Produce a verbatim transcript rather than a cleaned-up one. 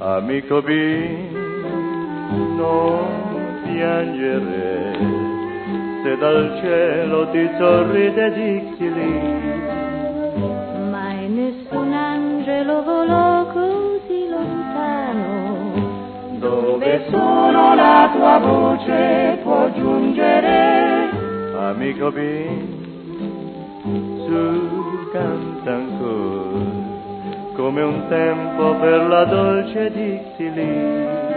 Amico B, non piangere, se dal cielo ti sorride Dixili. Mai nessun angelo volò così lontano, Dove solo la tua voce può giungere. Amico B, su canta ancora, come un tempo per la dolce Dixili.